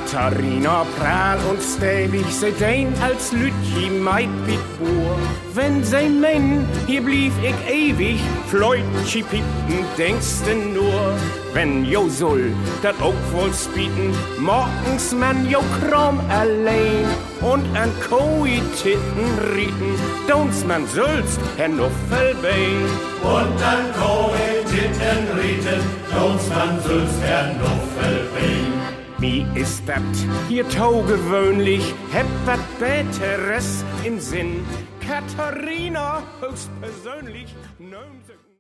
Katharina prahl und stäbig, se dein als Lütchi meid bit boer. Wenn se men, hier blieb ich ewig, Fleutchi pippen, denkste nur. Wenn jo soll, dat auch wohl spieten, morgens man jo krom allein und an Koi-Titten rieten, dons man sollst, Herr Nuffelbein. Und an Koi-Titten rieten, dons man sollst, Herr Nuffelbein. Wie ist dat hier taugewöhnlich, heb wat Besseres im Sinn. Katharina höchstpersönlich,